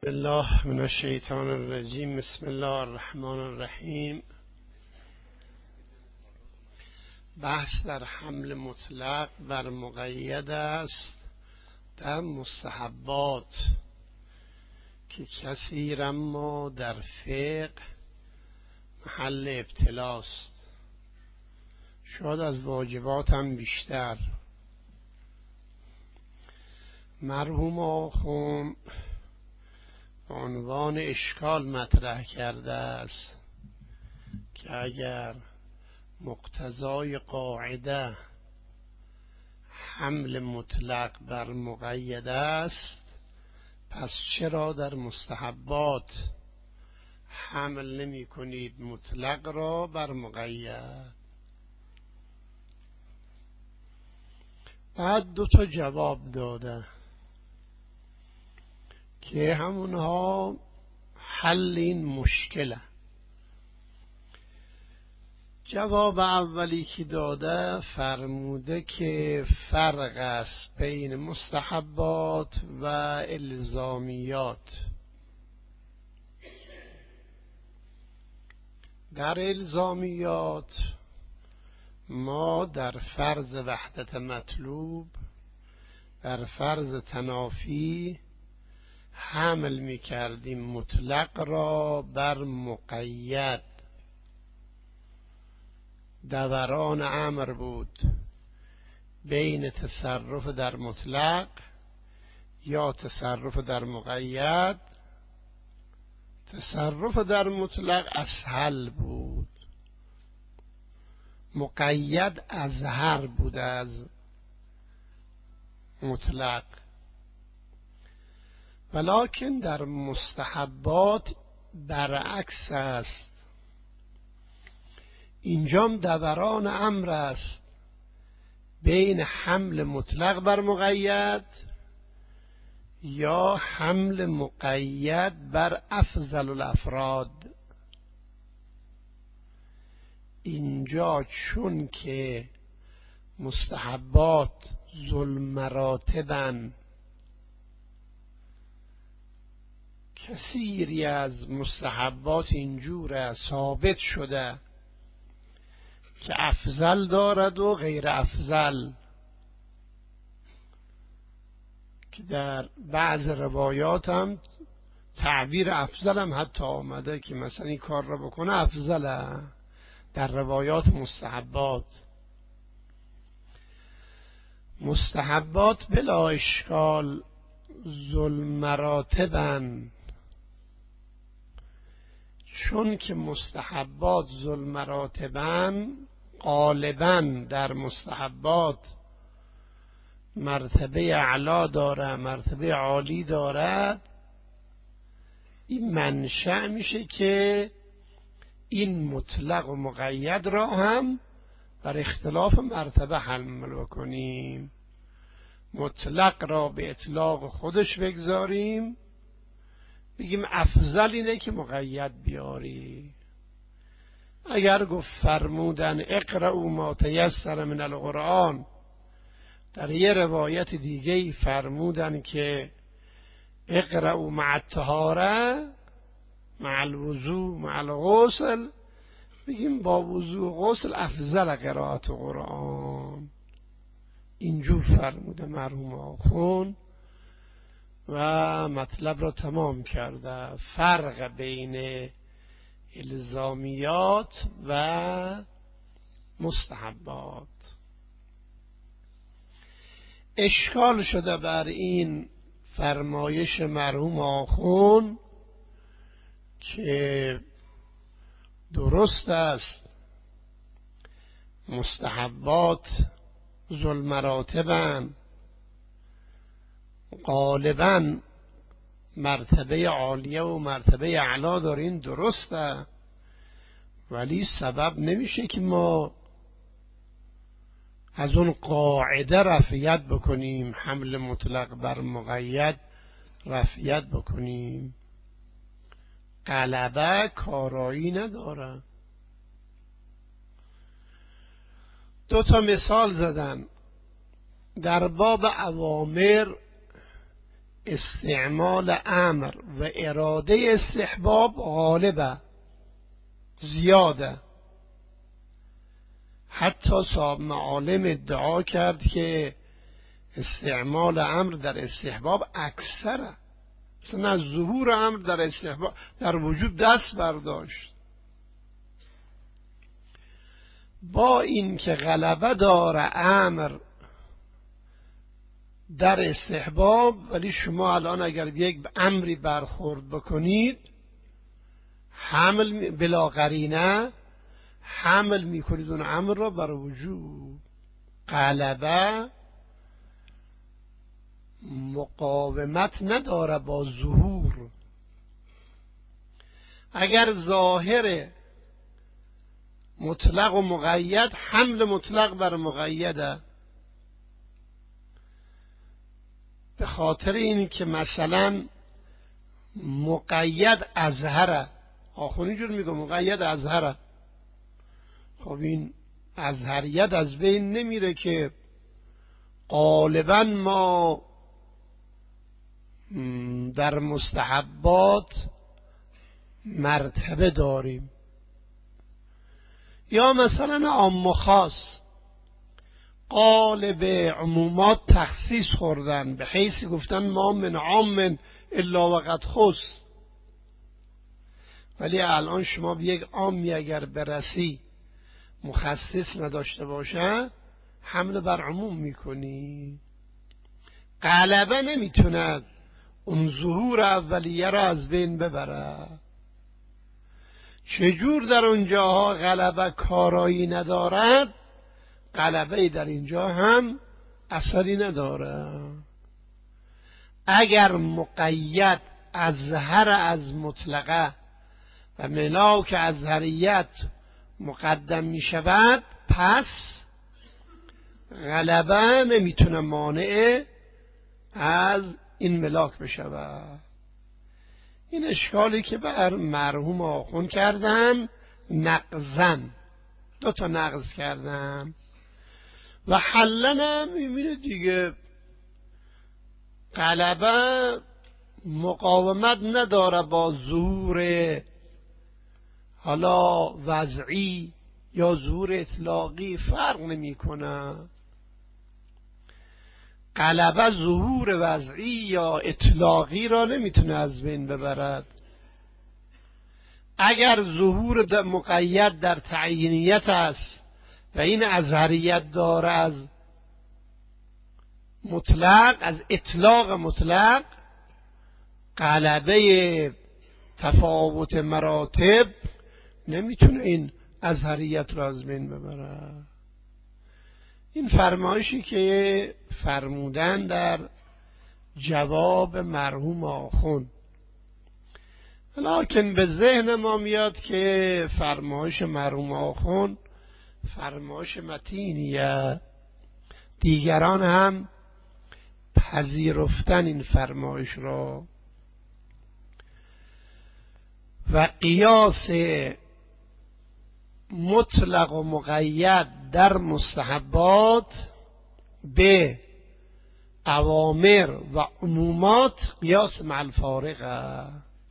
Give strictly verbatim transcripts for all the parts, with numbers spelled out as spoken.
الله من الشیطان الرجیم. بسم الله الرحمن الرحیم. بحث در حمل مطلق بر مقید است در مستحبات که کثیر اما در فقه محل ابتلاست، شاید از واجبات هم بیشتر. مرحوم آخوند به عنوان اشکال مطرح کرده است که اگر مقتضای قاعده حمل مطلق بر مقید است، پس چرا در مستحبات حمل نمی کنید مطلق را بر مقید؟ بعد دو تا جواب داده که همونها حل این مشکله. جواب اولی که داده فرموده که فرق است بین مستحبات و الزامیات. در الزامیات ما در فرض وحدت مطلوب، در فرض تنافی حمل می کردیم مطلق را بر مقید. دوران امر بود بین تصرف در مطلق یا تصرف در مقید. تصرف در مطلق اسهل بود، مقید ازهر بود از مطلق. ولکن در مستحبات برعکس است. اینجام دوران امر است بین حمل مطلق بر مقید یا حمل مقید بر افضل الافراد. اینجا چون که مستحبات ذو مراتبن، کثیری از مستحبات اینجور ثابت شده که افضل دارد و غیر افضل، که در بعض روایات هم تعبیر افضل هم حتی آمده که مثلا این کار را بکنه افضله در روایات مستحبات. مستحبات بلا اشکال ذو مراتبن، چون که مستحبات ذو مراتبن، غالبا در مستحبات مرتبه اعلا داره، مرتبه عالی دارد. این منشأ میشه که این مطلق و مقید را هم بر اختلاف مرتبه حمل بکنیم. مطلق را به اطلاق خودش بگذاریم، بگیم افضل اینه که مقید بیاری. اگر گفت فرمودن اقرأوا ما تیسر من القرآن، در یه روایت دیگه فرمودن که اقرأوا مع الطهاره مع الوضوء مع الغسل، بگیم با وضوء و غسل افضل قرائت قرآن. اینجور فرموده مرحوم آخوند و مطلب را تمام کرده. فرق بین الزامیات و مستحبات. اشکال شده بر این فرمایش مرحوم آخوند که درست است مستحبات ذو مراتبن، غالبا مرتبه عالیه و مرتبه اعلا دارین، درسته، ولی سبب نمیشه که ما از اون قاعده رفعیت بکنیم، حمل مطلق بر مقید رفعیت بکنیم. غلبه کارایی نداره. دو تا مثال زدن در باب اوامر. استعمال امر و اراده استحباب غالبه، زیاده. حتی صاحب معالم ادعا کرد که استعمال امر در استحباب اکثره، اصلا از ظهور امر در استحباب در وجود دست برداشت. با این که غلبه داره امر در استحباب، ولی شما الان اگر یک امری برخورد بکنید حمل بلا قرینه حمل میکنید اون امر را بر وجود. غلبه مقاومت نداره با ظهور. اگر ظاهر مطلق و مقید، حمل مطلق بر مقیده، به خاطر این که مثلا مقید ازهره، آخونی جور میگه مقید ازهره. خب این ازهریت از بین نمیره که غالبا ما در مستحبات مرتبه داریم. یا مثلا عام و خاص، قالب عمومات تخصیص خوردن، به حیث گفتن ما من عام الا وقد خص. ولی الان شما به یک عامی اگر برسی مخصص نداشته باشه حمل بر عموم میکنی. غلبه نمیتونه اون ظهور اولیه را از بین ببره. چجور در اونجاها غلبه کارایی ندارد، غلبه در اینجا هم اثری نداره. اگر مقید ازهر از مطلقه و ملاک ازهریت مقدم می شود، پس غلبه نمیتونه مانع از این ملاک بشود. این اشکالی که بر مرحوم آخوند کردن، نقضن دو تا نقض کردم و حلنم میبینه دیگه غلبه مقاومت نداره با ظهور حالا وضعی یا ظهور اطلاقی، فرق نمیکنه. غلبه ظهور وضعی یا اطلاقی را نمیتونه از بین ببرد. اگر ظهور مقید در تعیینیت است و این ازهریت داره از مطلق، از اطلاق مطلق، غلبه تفاوت مراتب نمیتونه این ازهریت را از بین ببره. این فرمایشی که فرمودن در جواب مرحوم آخوند، لکن به ذهن ما میاد که فرمایش مرحوم آخوند فرمایش متینیه، دیگران هم پذیرفتن این فرمایش را و قیاس مطلق و مقید در مستحبات به اوامر و عمومات قیاس مع الفارقه.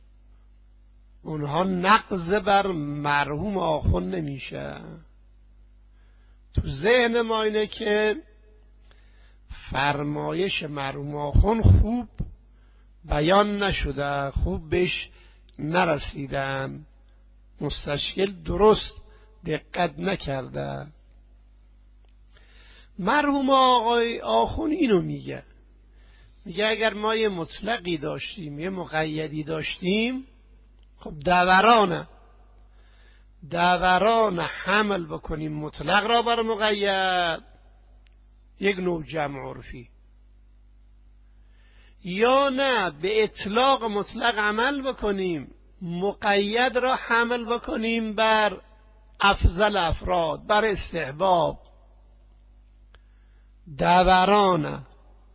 اونها نقض بر مرحوم آخوند نمیشه. تو ذهن ما اینه که فرمایش مرحوم آخوند خوب بیان نشده، خوب بهش نرسیدن، مستشکل درست دقت نکرده. مرحوم آقای آخوند اینو میگه، میگه اگر ما یه مطلقی داشتیم یه مقیدی داشتیم، خب دورانه دوران حمل بکنیم مطلق را بر مقید، یک نوع جمع عرفی، یا نه به اطلاق مطلق عمل بکنیم، مقید را حمل بکنیم بر افضل افراد، بر استحباب. دورانه.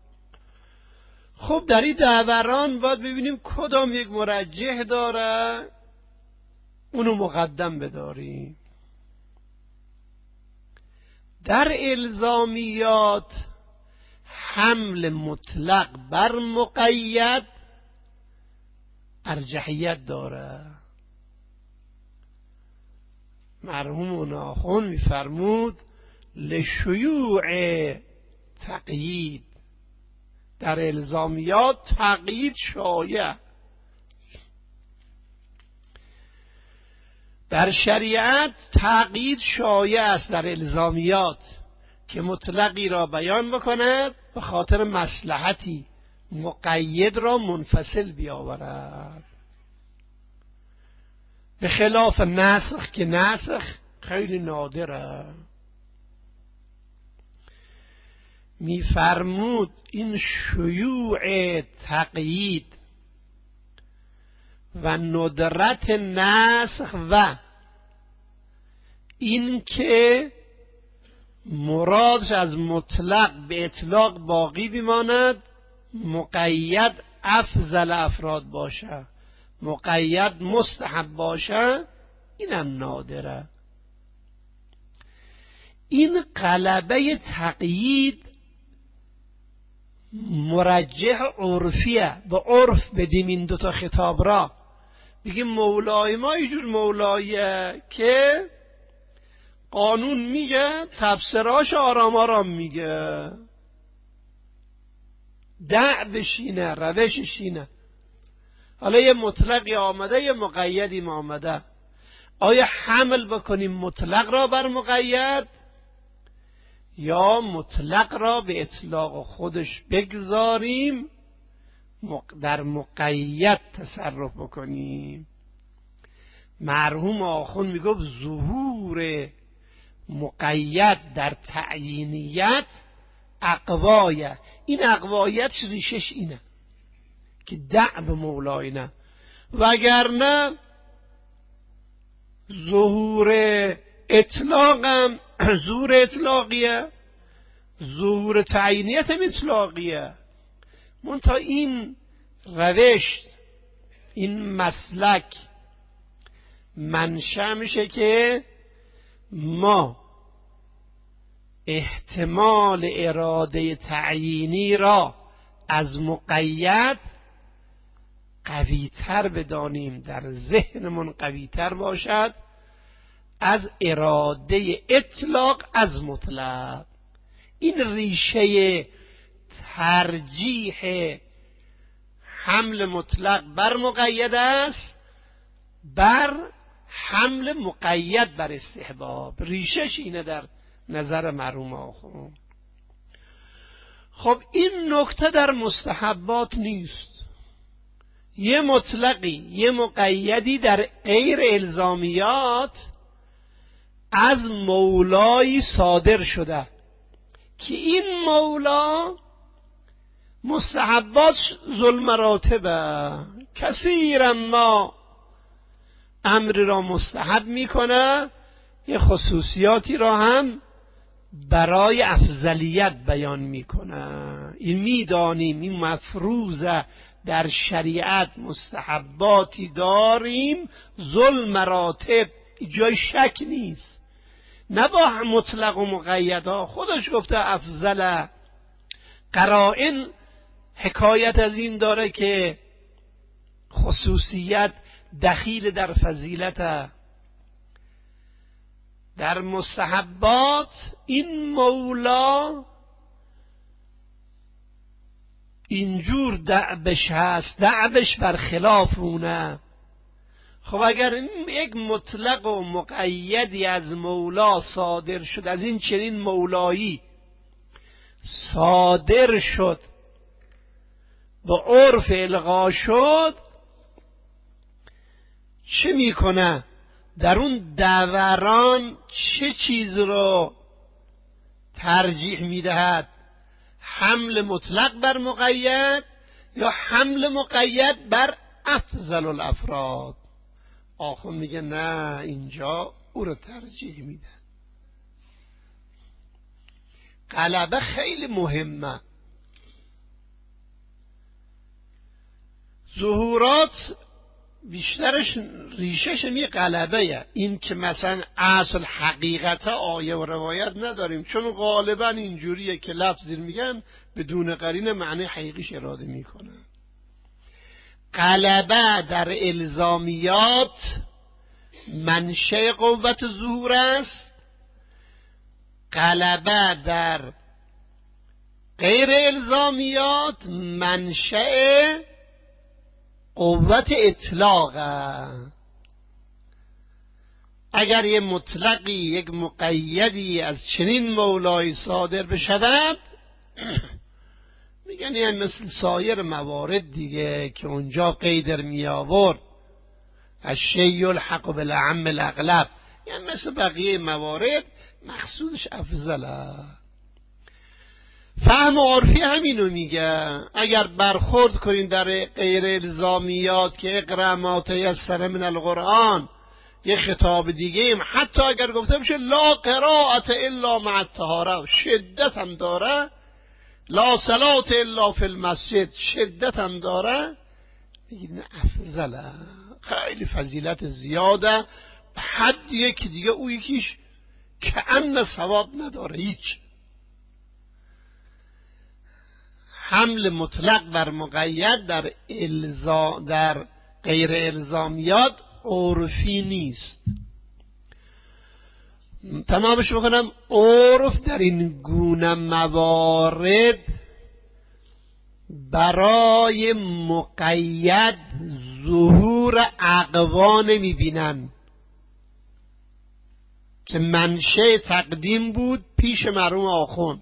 خب در این دوران باید ببینیم کدام یک مرجح داره، اونو مقدم بداریم. در الزامیات حمل مطلق بر مقید ارجحیت داره. مرحوم ناخن میفرمود لشیوع تقیید، در الزامیات تقیید شایع، در شریعت تقیید شایع است در الزامیات که مطلقی را بیان بکند به خاطر مصلحتی، مقید را منفصل بیاورد، به خلاف نسخ که نسخ خیلی نادره. میفرمود این شیوع تقیید و ندرت نسخ و این که مرادش از مطلق به اطلاق باقی بماند، مقید افضل افراد باشه، مقید مستحب باشه، اینم نادره. این غلبه تقیید مرجح عرفیه، به عرف بدیم این دوتا خطاب را. بگیم مولای ما اینجور مولاییه که قانون میگه، تفسیراش آرام آرام میگه، دع بشینه، روشش اینه. حالا یه مطلقی آمده، یه مقیدی آمده، آیا حمل بکنیم مطلق را بر مقید یا مطلق را به اطلاق خودش بگذاریم در مقید تصرف بکنیم؟ مرحوم آخون میگفت ظهور مقید در تعیینیت اقوایه. این اقوایتش ریشش اینه که دع به مولای نه، وگرنه ظهور اطلاقم ظهور اطلاقیه، ظهور تعیینیت هم اطلاقیه. منتها این روش، این مسلک منشأ میشه که ما احتمال اراده تعیینی را از مقید قویتر بدانیم، در ذهنمون قویتر باشد از اراده اطلاق از مطلق. این ریشه ترجیح حمل مطلق بر مقید است بر حمل مقید بر استحباب. ریشش اینه در نظر مرحوم آخوند. خب این نکته در مستحبات نیست. یه مطلقی، یه مقیدی در غیر الزامیات از مولایی صادر شده که این مولا مستحبات ذل مراتبه، کثیرا ما امر را مستحب میکنه، یه خصوصیاتی را هم برای افضلیت بیان میکنه. این میدانیم این مفروضه در شریعت مستحباتی داریم ذل مراتب، جای شک نیست. نه با مطلق و مقیدها، خودش گفته افضل. قرائن حکایت از این داره که خصوصیت دخیل در فضیلت. در مستحبات این مولا اینجور دعبش هست، دعبش برخلاف اونه. خب اگر یک مطلق و مقیدی از مولا صادر شد، از این چنین مولایی صادر شد، به عرف الغا شد، چه میکنه؟ در اون دوران چه چیز رو ترجیح میدهد؟ حمل مطلق بر مقید یا حمل مقید بر افضل الافراد؟ آخون میگه نه، اینجا او رو ترجیح میده. غلبه خیلی مهمه. ظهورات بیشترش ریشش می غلبه، این که مثلا اصل حقیقت آیه و روایت نداریم، چون غالبا اینجوریه که لفظی میگن بدون قرینه معنی حقیقیش اراده میکنن. غلبه در الزامیات منشأ قوت ظهور است، غلبه در غیر الزامیات منشأ قوت اطلاق است. اگر یه مطلقی یک مقیدی از چنین مولای صادر بشود میگن یعنی مثل سایر موارد دیگه که اونجا قیدر می آورد الشیء الحق بالاعم الاغلب، یعنی مثل بقیه موارد مقصودش افضله. فهم عرفی همینو میگه. اگر برخورد کنین در غیر الزامیات که اقرأ ما تیسر من القرآن، یه خطاب دیگه هم حتی اگر گفته بشه لا قراءة الا مع الطهارة، شدت هم داره، لا صلاة الا فی المسجد، شدت هم داره، این افضله، خیلی فضیلت زیاده، حد یکی دیگه او یکیش که ان ثواب نداره هیچ. حمل مطلق بر مقید در الزام در غیر الزامیات عرفی نیست. تمامش بکنم، عرف در این گونه موارد برای مقید ظهور اقوا نمیبینن که منشأ تقدیم بود پیش مرحوم آخوند.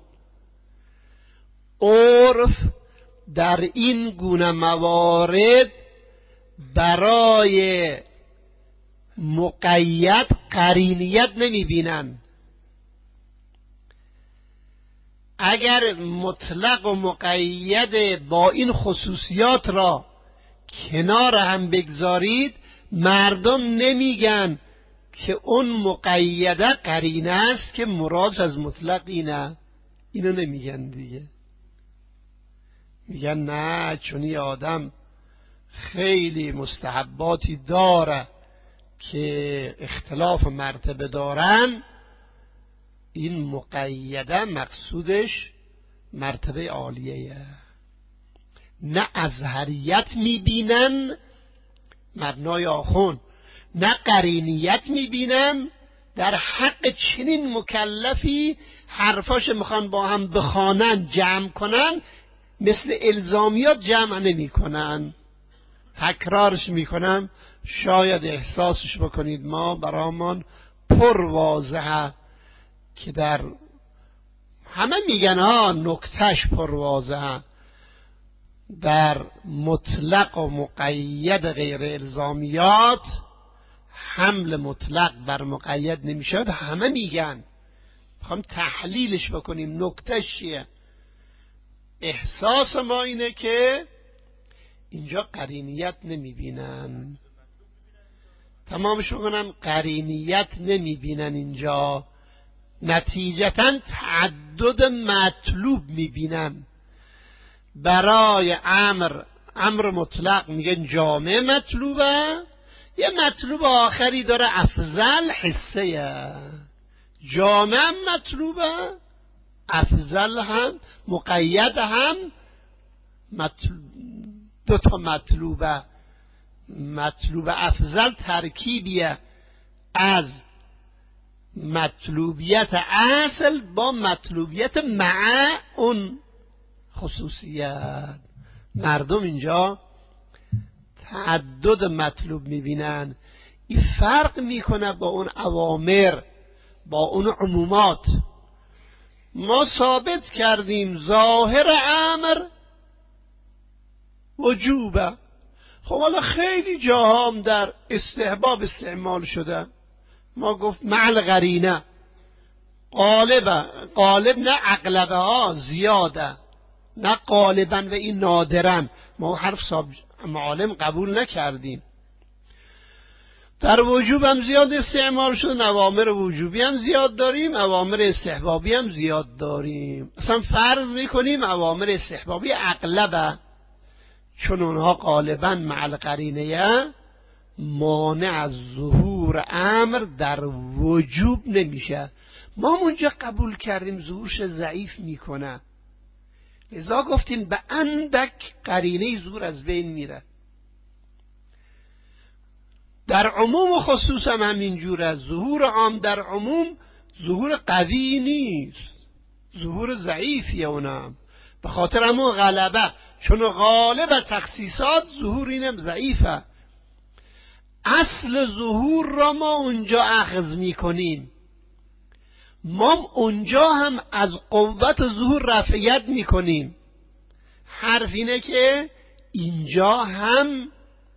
عرف در این گونه موارد برای مقید قرینیت نمیبینن. اگر مطلق و مقید با این خصوصیات را کنار هم بگذارید، مردم نمیگن که اون مقیده قرینه است که مراد از مطلق اینه، اینو نمیگن دیگه. میگن نه، چون این آدم خیلی مستحباتی داره که اختلاف مرتبه دارن، این مقیده مقصودش مرتبه عالیه. نه ازهریت میبینن مبنای آخوند، نه قرینیت میبینن در حق چنین مکلفی حرفاش میخوان با هم بخوانن جمع کنن، مثل الزامیات جمع نمی کنن. تکرارش میکنم شاید احساسش بکنید، ما برامان پر واضحه که در همه میگن ها نکتهش پر واضحه، در مطلق و مقید غیر الزامیات حمل مطلق بر مقید نمیشد، همه میگن. میخوام تحلیلش بکنیم نکتهش چیه. احساس ما اینه که اینجا قرینیت نمیبینن. تمامش بکنم، قرینیت نمیبینن اینجا، نتیجتا تعدد مطلوب میبینن. برای امر امر مطلق میگن جامع مطلوبه، یه مطلوب آخری داره افضل حسه، جامع مطلوبه، افضل هم، مقید هم، مطلوب دو تا مطلوبه. مطلوب افضل ترکیبیه از مطلوبیت اصل با مطلوبیت مع اون خصوصیت. مردم اینجا تعدد مطلوب میبینن. این فرق میکنه با اون اوامر، با اون عمومات. ما ثابت کردیم ظاهر امر وجوبه. خب حالا خیلی جاها هم در استحباب استعمال شده. ما گفت معل قرینه، غالبه، غالب نه اغلبه ها زیاده، نه غالبا و این نادرن. ما حرف معالم قبول نکردیم. در وجوب هم زیاد استعمال شده، اوامر وجوبی هم زیاد داریم، اوامر استحبابی هم زیاد داریم. اصلا فرض میکنیم اوامر استحبابی اغلبه، چون اونها غالبا مع القرینه مانع از ظهور امر در وجوب نمیشه. ما اونجا قبول کردیم ظهورش ضعیف میکنه، لذا گفتیم به اندک قرینه ظهور از بین میره. در عموم و خصوص هم همینجوره. ظهور عام در عموم ظهور قوی نیست، ظهور ضعیفیه اونم، به خاطر همون غلبه، چون غالب تخصیصات ظهور اینم ضعیفه. اصل ظهور را ما اونجا اخذ میکنیم، ما اونجا هم از قوت ظهور رفعیت میکنیم. حرف اینه که اینجا هم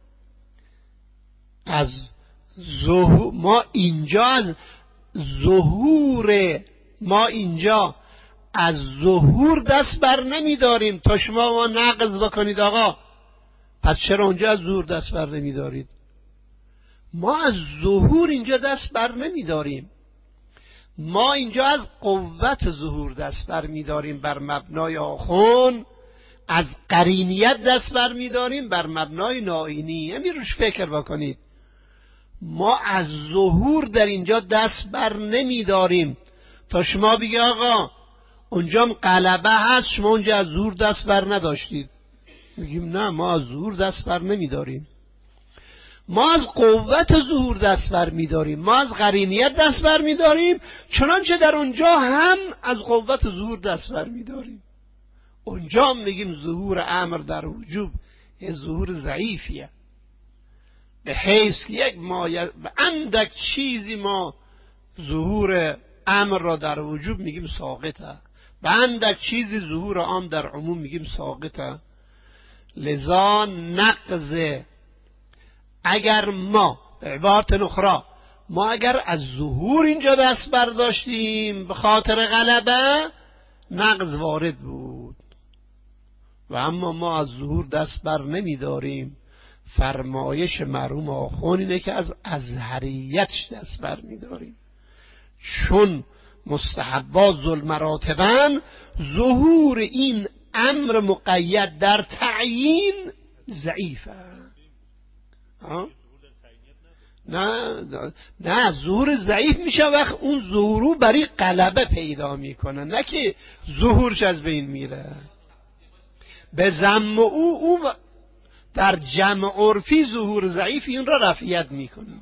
از ظهور، ما اینجا از ظهور ما اینجا از ظهور دست بر نمیداریم تا شما ما نقض بکنید آقا. پس چرا اونجا از ظهور دست بر نمیدارید؟ ما از ظهور اینجا دست بر نمیداریم، ما اینجا از قوت ظهور دست بر میداریم بر مبنای آخون، از قرینیت دست بر میداریم بر مبنای ناینی. همین روش فکر بکنید. ما از ظهور در اینجا دست بر نمیداریم تا شما بگی آقا اونجا غلبه هست، شما اونجا از ظهور دست بر نداشتید. میگیم نه، ما از ظهور دست بر نمیداریم، ما از قوت ظهور دست بر میداریم، ما از قرینیت دست بر میداریم، چنانچه در اونجا هم از قوت ظهور دست بر میداریم. اونجا هم میگیم ظهور امر در وجوب یه ظهور ضعیفیه، به حیث یک مایه به اندک چیزی ما ظهور امر را در وجوب میگیم ساقطه، به اندک چیزی ظهور عام در عموم میگیم ساقطه. لذا نقض، اگر ما به عبارت اخرى ما اگر از ظهور اینجا دست برداشتیم به خاطر غلبه، نقض وارد بود، و اما ما از ظهور دست بر نمیداریم. فرمایش مرحوم آخوند اینه که از ازهریتش دست بر میداریم، چون مستحبات ذل مراتبن، ظهور این امر مقید در تعیین ضعیفه. نه نه ظهور ضعیف میشه وقت اون ظهورو برای غلبه پیدا میکنه، نه که ظهورش از بین میره. به ضم او او در جمع عرفی ظهور ضعیف این را رفعیت میکنیم.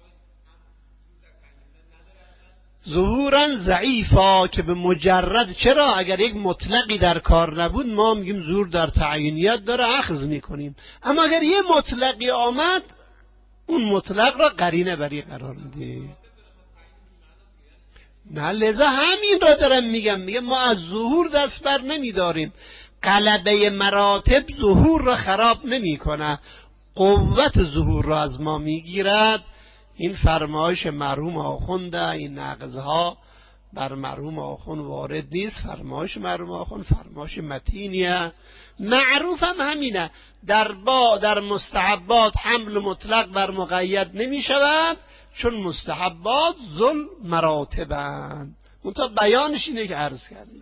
ظهورا ضعیفا که به مجرد، چرا اگر یک مطلقی در کار نبود ما میگیم ظهور در تعیینیت داره اخذ میکنیم، اما اگر یه مطلقی آمد اون مطلق را قرینه بری قرار میده. نه، لذا همین را دارم میگم، میگم ما از ظهور دست بر نمیداریم. غلبه مراتب ظهور را خراب نمیکنه، قوت ظهور را از ما میگیرد. این فرمایش مرحوم آخونده، این نقضها بر مرحوم آخوند وارد نیست. فرمایش مرحوم آخوند فرمایش متینیه، معروف هم همینه. در با در مستحبات حمل مطلق بر مقید نمی شود، چون مستحبات ذل مراتبن. اون تا بیانش اینه که عرض کردیم.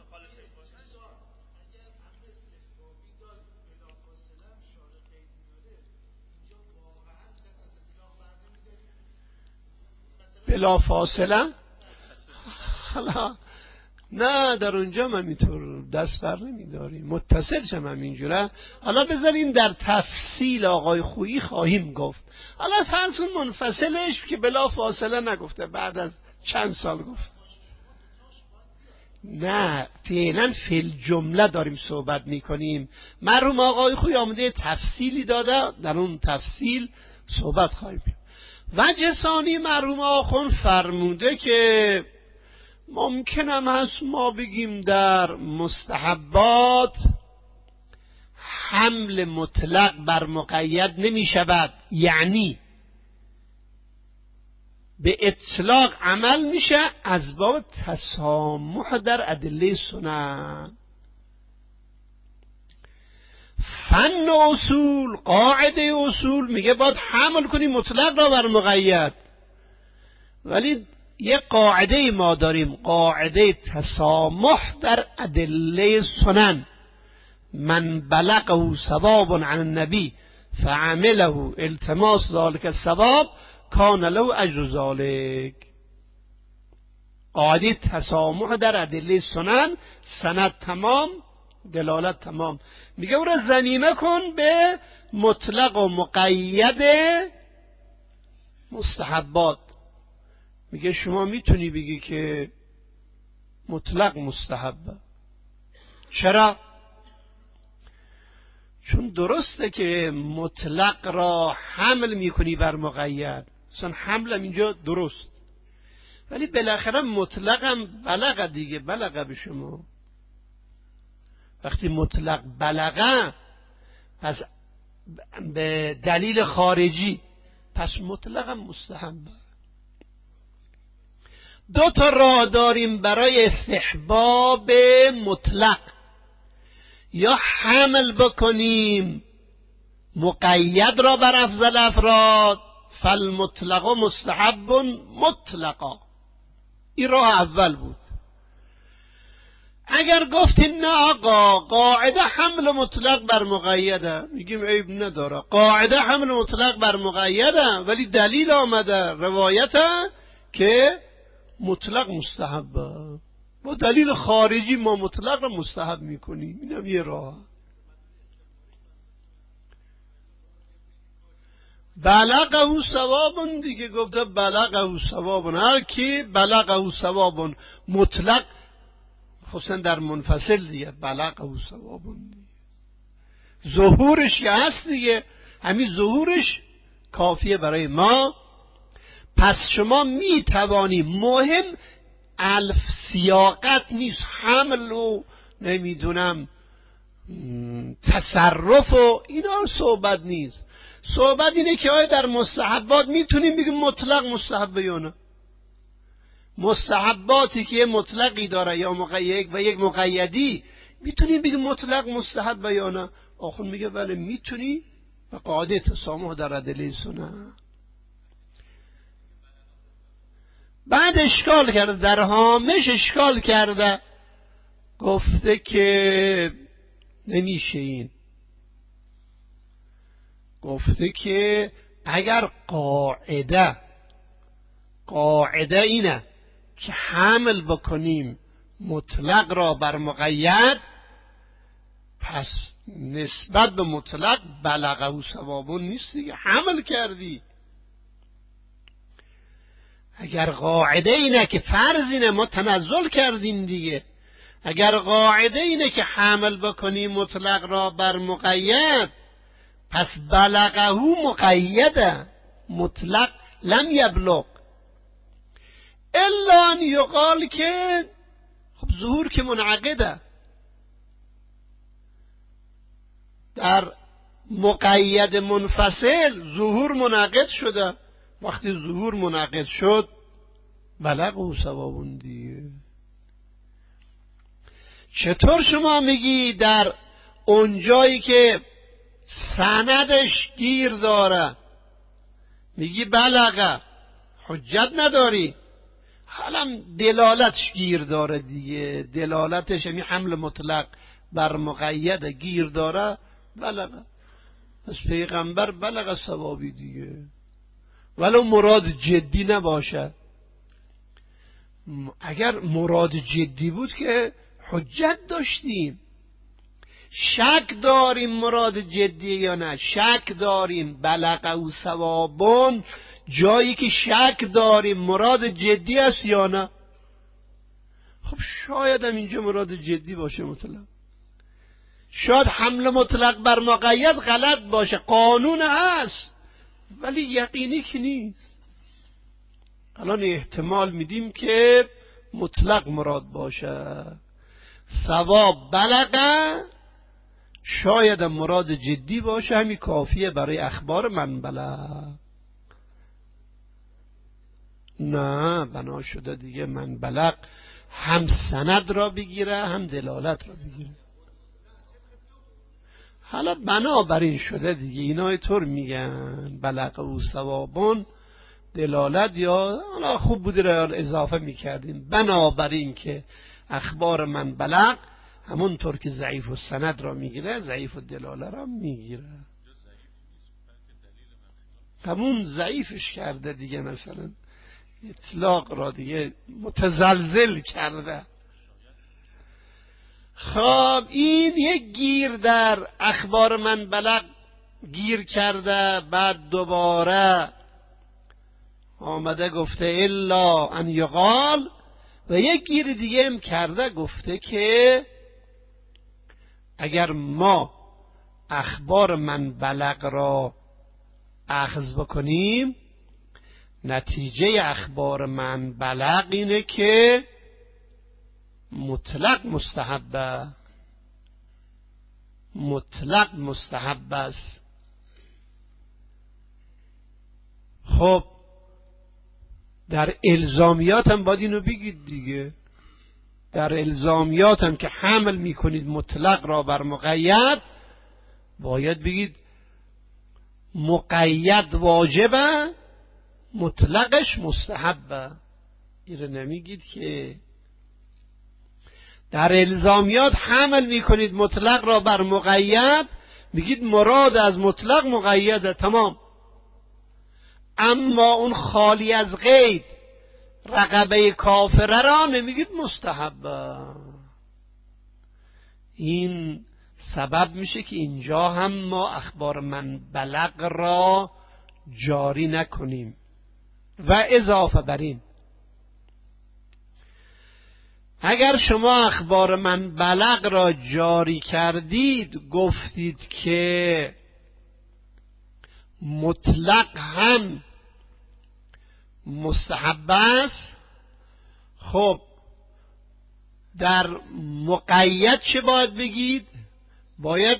بلا فاصله حالا نه، در اونجا من اینطور دست بر نمیداریم، متصل شم همینجوره. حالا بذارین در تفصیل آقای خویی خواهیم گفت. حالا فرضون منفصلش که بلا فاصله نگفته، بعد از چند سال گفت. نه، فعلا فی الجمله داریم صحبت میکنیم. مرحوم آقای خویی آمده تفصیلی داده، در اون تفصیل صحبت خواهیم. وجه ثانی مرحوم آخوند فرموده که ممکنم هست ما بگیم در مستحبات حمل مطلق بر مقید نمی شود، یعنی به اطلاق عمل میشه از باب تسامح در ادله سنن. فن اصول، قاعده اصول میگه باید حمل کنی مطلق را بر مقید، ولی یک قاعده ما داریم، قاعده تسامح در ادله سنن. من بلغه ثواب عن النبی فعمله التماس ذلك الثواب کان له اجر ذلک. قاعده تسامح در ادله سنن، سند تمام، دلالت تمام. میگه او را ضمیمه کن به مطلق و مقید مستحبات. میگه شما میتونی بگی که مطلق مستحبه. چرا؟ چون درسته که مطلق را حمل میکنی بر مقید، مثلا حملم اینجا درست، ولی بالاخره مطلقم بلغه دیگه، بلغه به شما. وقتی مطلق بلغه پس به دلیل خارجی، پس مطلقم مستحبه. دو تا راه داریم برای استحباب مطلق. یا حمل بکنیم مقید را بر افضل افراد، فالمطلق مستحب مطلقا. این راه اول بود. اگر گفتین نه آقا قاعده حمل مطلق بر مقیده، میگیم عیب نداره، قاعده حمل مطلق بر مقیده، ولی دلیل آمده روایت که مطلق مستحبه، با دلیل خارجی ما مطلق را مستحب میکنیم. اینم یه راه. بلغه ثواب دیگه، گفته بلغه ثواب، هر کی بلغه ثواب مطلق، خصوصا در منفصل دیگه بلغه ثواب دیگه، ظهورش که هست دیگه، همین ظهورش کافیه برای ما. پس شما می توانی، مهم الف سیاقت نیست، حمل و نمیدونم تصرف و اینا صحبت نیست. صحبت اینه که آیا در مستحبات میتونیم بگیم مطلق مستحبه یا نه. مستحباتی که یه مطلقی داره یا مقید و یک مقیدی، میتونیم بگیم مطلق مستحبه یا نه. آخون میگه بله میتونی، و قاعده تسامح در ادله سنن. بعد اشکال کرده، در هامش اشکال کرده، گفته که نمیشه این. گفته که اگر قاعده قاعده اینه که حمل بکنیم مطلق را بر مقید، پس نسبت به مطلق بلغه و ثوابون نیست دیگه، حمل کردی. اگر قاعده اینه که فرض اینه ما تنزل کردیم دیگه، اگر قاعده اینه که حمل بکنیم مطلق را بر مقید، پس بلغه مقیده، مطلق لم یبلغ. الا ان یقال که خب ظهور که منعقده، در مقید منفصل ظهور منعقد شده. وقتی ظهور منعقد شد بلغ و ثوابون دیگه. چطور شما میگی در اونجایی که سندش گیر داره میگی بلغه، حجت نداری؟ حالا دلالتش گیر داره دیگه، دلالتش یعنی حمل مطلق بر مقید گیر داره، بلغه. از پیغمبر بلغه ثوابی دیگه، ولو مراد جدی نباشه. اگر مراد جدی بود که حجت داشتیم. شک داریم مراد جدی یا نه؟ شک داریم بلغه و ثوابون، جایی که شک داریم مراد جدی است یا نه. خب شاید هم اینجا مراد جدی باشه مطلق، شاید حمل مطلق بر مقید غلط باشه، قانون هست ولی یقینی که نیست. الان احتمال میدیم که مطلق مراد باشه، ثواب بلغه، شاید مراد جدی باشه، همین کافیه برای اخبار من بلغ. نه بنا شده دیگه من بلغ هم سند را بگیره هم دلالت را بگیره. حالا بنابراین شده دیگه اینا طور میگن بلغ و ثوابون دلالت، یا حالا خوب بوده را اضافه میکردیم بنابراین که اخبار من بلغ همونطور که ضعیف و سند را میگیره ضعیف و دلاله را میگیره. همون ضعیفش کرده دیگه، مثلا اطلاق را دیگه متزلزل کرده. خب این یک گیر در اخبار من بلغ گیر کرده، بعد دوباره آمده گفته الا ان یقال، و یک گیر دیگه هم کرده گفته که اگر ما اخبار من بلغ را اخذ بکنیم، نتیجه اخبار من بلغ اینه که مطلق مستحبه، مطلق مستحب است. خب در الزامیات هم باید اینو بگید دیگه، در الزامیات هم که حمل میکنید مطلق را بر مقید، باید بگید مقید واجبه، مطلقش مستحبه. این رو نمیگید که در الزامیات حمل میکنید مطلق را بر مقید، میگید مراد از مطلق مقیده، تمام. اما اون خالی از قید رقبه کافره را نمیگید مستحبه. این سبب میشه که اینجا هم ما اخبار من بلغ را جاری نکنیم. و اضافه بر این، اگر شما اخبار من بلغ را جاری کردید، گفتید که مطلق هم مستحب است، خب در مقید چه باید بگید؟ باید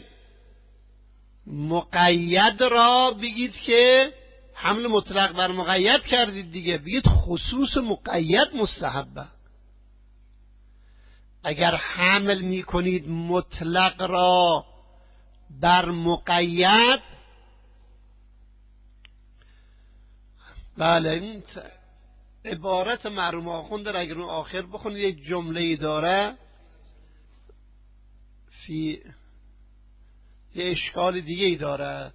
مقید را بگید که حمل مطلق بر مقید کردید دیگه، بگید خصوص مقید مستحبه. اگر حمل می کنید مطلق را بر مقید، بله این عبارت مرحوم آخوند در اگر اون آخر بخونید یک جمله داره، فی یه اشکال دیگه ای داره.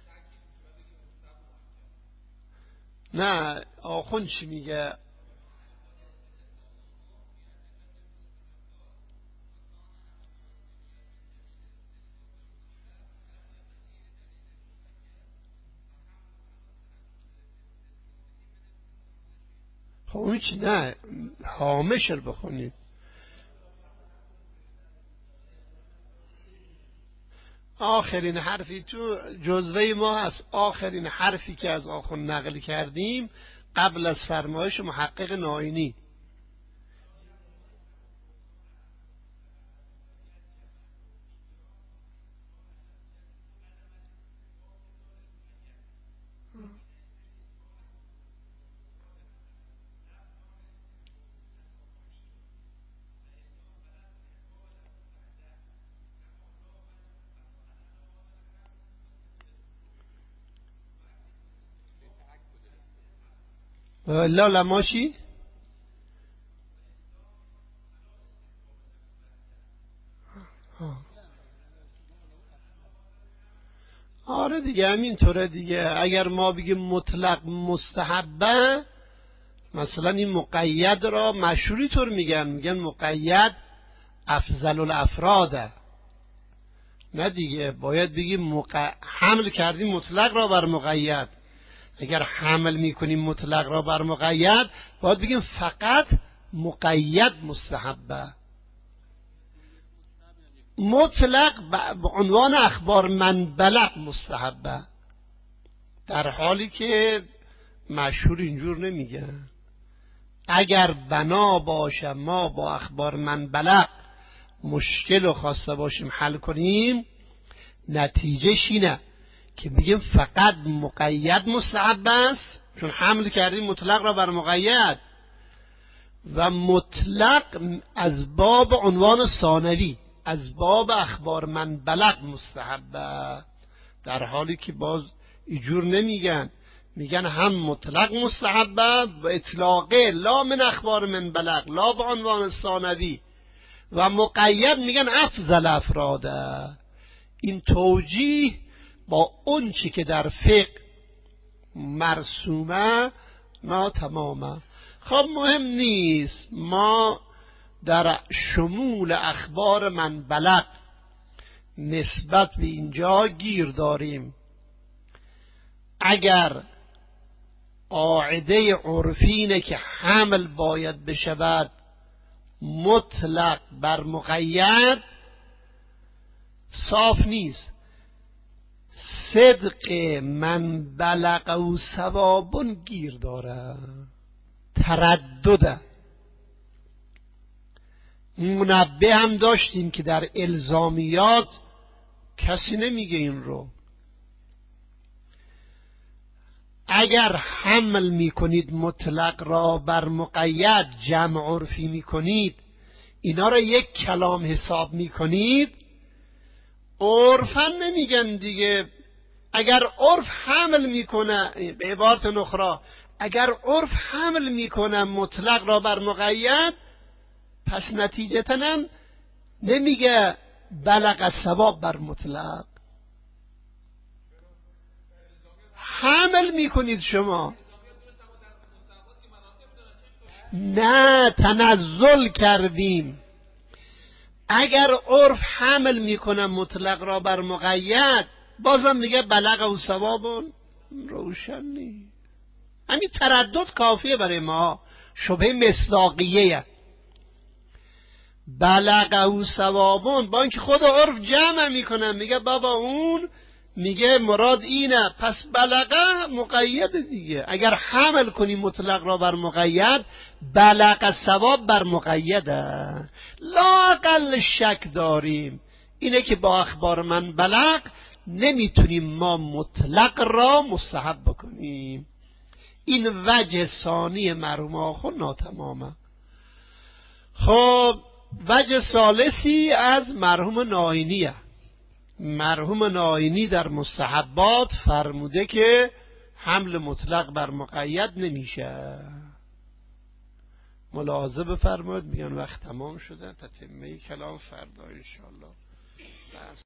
نه آخوند چی میگه؟ خب اون چی؟ نه هامش رو بخونید. آخرین حرفی تو جزوه ما هست، آخرین حرفی که از آخوند نقل کردیم قبل از فرمایش محقق ناینی. لا لماشی؟ آره دیگه همینطوره دیگه. اگر ما بگیم مطلق مستحبه، مثلا این مقید را مشهوری طور میگن، میگن مقید افضل الافراده. نه دیگه، باید بگیم مق... حمل کردیم مطلق را بر مقید. اگر حمل میکنیم مطلق را بر مقید، باید بگیم فقط مقید مستحبه. مطلق به عنوان اخبار من بلغ مستحبه، در حالی که مشهور اینجور نمیگه. اگر بنا باشه ما با اخبار من بلغ مشکل و خواسته باشیم حل کنیم، نتیجهش اینه که بگیم فقط مقید مستحب است، چون حمل کردیم مطلق را بر مقید، و مطلق از باب عنوان ثانوی، از باب اخبار من بلغ مستحبه. در حالی که باز اینجور نمیگن، میگن هم مطلق مستحبه و اطلاقه لا من اخبار من بلغ، لا به عنوان ثانوی، و مقید میگن افضل افراده. این توجیه با اون چی که در فقه مرسومه ناتمامه. خب مهم نیست، ما در شمول اخبار من بلغ نسبت به اینجا گیر داریم. اگر قاعده عرفی اینه که حمل باید بشود مطلق بر مقید، صاف نیست. صدق من بلغ و ثوابون گیر داره، تردده. منبه هم داشتیم که در الزامیات کسی نمیگه این رو. اگر حمل میکنید مطلق را بر مقید، جمع عرفی میکنید، اینا را یک کلام حساب میکنید، عرفا نمیگن دیگه. اگر عرف حمل میکنه، به عبارت نخرا، اگر عرف حمل میکنه مطلق را بر مقید، پس نتیجتا هم نمیگه بلغ ثواب بر مطلق. حمل میکنید شما، نه تنزل کردیم. اگر عرف حمل میکنه مطلق را بر مقید، بازم میگه بلغ و ثوابون روشن نیست. همین تردد کافیه برای ما، شبه مصداقیه. بلغ و ثوابون با اینکه خود عرف جمع میکنه، میگه بابا اون میگه مراد اینه، پس بلغه مقید دیگه. اگر حمل کنی مطلق را بر مقید، بلغ ثواب بر مقیده. لااقل شک داریم اینه که با اخبار من بلغ نمیتونیم ما مطلق را مستحب بکنیم. این وجه ثانی مرحوم آخر ناتمامه. خب وجه ثالثی از مرحوم ناینیه. مرحوم ناینی در مستحبات فرموده که حمل مطلق بر مقید نمیشه. ملاحظه بفرمایید، میگن وقت تمام شده، تتمه کلام فردا انشاءالله.